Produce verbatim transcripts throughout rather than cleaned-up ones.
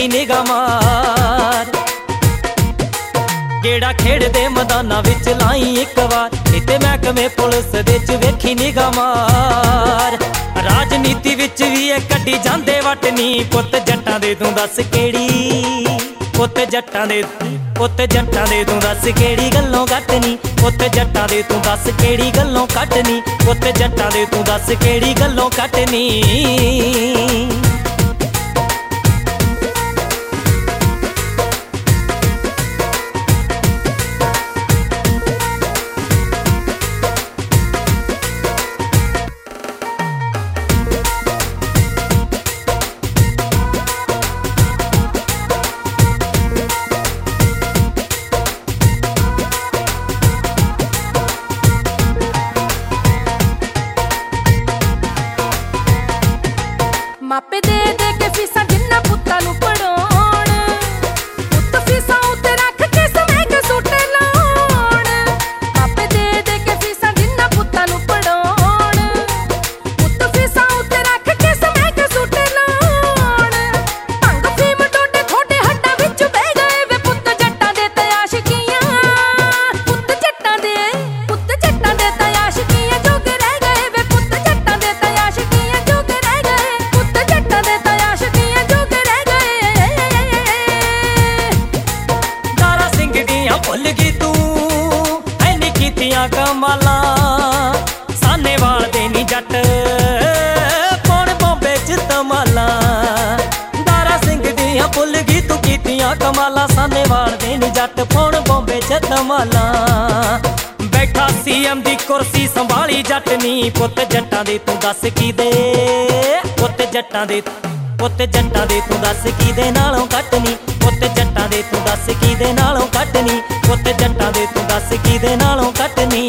ਵੇਖੀ ਨਿਗਾਹ ਮਾਰ। गेड़ा खेड़दे मैदानां विच लाई एक बार, इत्ते महकमे पुलिस दे च वेखी निगाह मार। राजनीति विच भी ए कड्डी जांदे वट नी, पुत्त जट्टां दे तूं दस केड़ी, पुत्त जट्टां दे पुत्त जट्टां दे तूं दस केड़ी गल्लों घट नी, पुत्त जट्टां दे तूं दस केड़ी गल्लों घट नी, पुत्त जट्टां दे तूं दस केड़ी गल्लों घट नी। मापे दे दे के फीसा जिन्ना पुत्तां नूं पढ़ाउण, पुत्त फीसा उत्ते रख के समेक सूटे लाउण। मापे दे दे के फीसा जिन्ना पुत्तां नूं पढ़ाउण, पुत्त फीसा उत्ते रख के समेक सूटे लाउण। भंग फीम टोटे थोड़े हड्डां विच बह गए वे पुत्त जट्टां दे ते आशिकियां, पुत्त जट्टां दे पुत्त जट्टां दे ते आशिकियां जोगे रह गए वे पुत्त जट्टां दे ते आशिकियां जोगे रह गए। भुल गई तू ऐनी कीतियां कमालां, सानेवाल दे नी जट पौण बॉम्बे च धमालां। दारा सिंह दियां भुल गई तू कीतियां कमालां, सानेवाल दे नी जट पौण बॉम्बे च धमालां। बैठा सी एम दी कुर्सी संभाली जट नी, पुत्त जट्टां दे तू दस की दे, पुत्त जट्टां दे पुत्त जट्टां दे तू दस की दे नालों घट नी, पुत्त जट्टां दे तू दस की दे नालों घट नी, पुत्त जट्टां दे तू दस की दे नालों घट नी।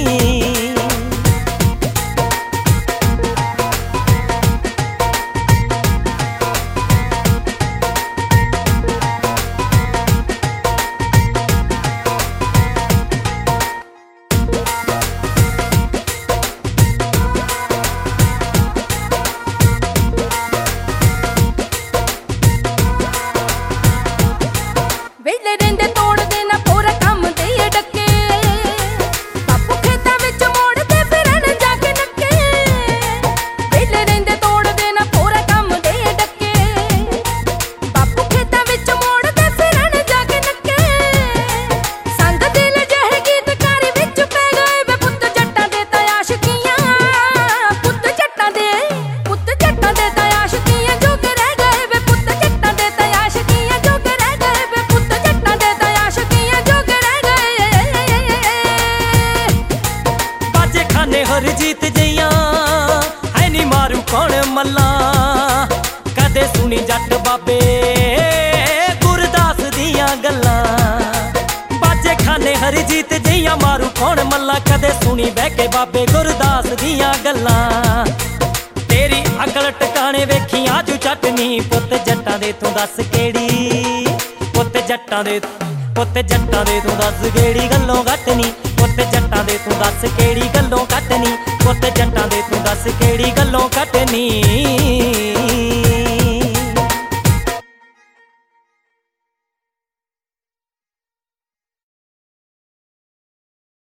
वेले रेंदे तोड़ देना पूरा काम दे डके, बापू खेतां विच मोड़दे फिरन जाके नक्के। वेले रेंदे तोड़ देना पूरा काम दे डके, बापू खेतां विच मोड़दे फिरन जाके नक्के। संग दिल जह गीतकारी विच पै गए वे पुत्त जट्टां दे ते आशिकियां, पुत्त जट्टां दे पुत्त जट्टां दे ते आशिकियां जोगे रह गए वे पुत्त जट्टां दे ते आशिकियां जोगे रह गए वे पुत्त जट्टां दे ते आशिकियां जोगे रह गए। बाजे खाने हरजीत जियां है नी मारू कौन मल्लां, कदे सुनी जट बाबे गुरदास दियां गल्लां। बाजे खाने हरजीत जियां मारू कौन मल्लां, कदे सुनी बह के बाबे गुरदास दियां गल्लां। तेरी अकल टकाने वेखी आजू चटनी, पुत्त जट्टां दे तू दस केड़ी, पुत्त जट्टां दे पुत्त जट्टां दे तू दस केड़ी गल्लों घट नी, पुत्त जट्टां दे तू दस केड़ी गल्लों घट नी, पुत्त जट्टां दे तू दस केड़ी गल्लों घट नी।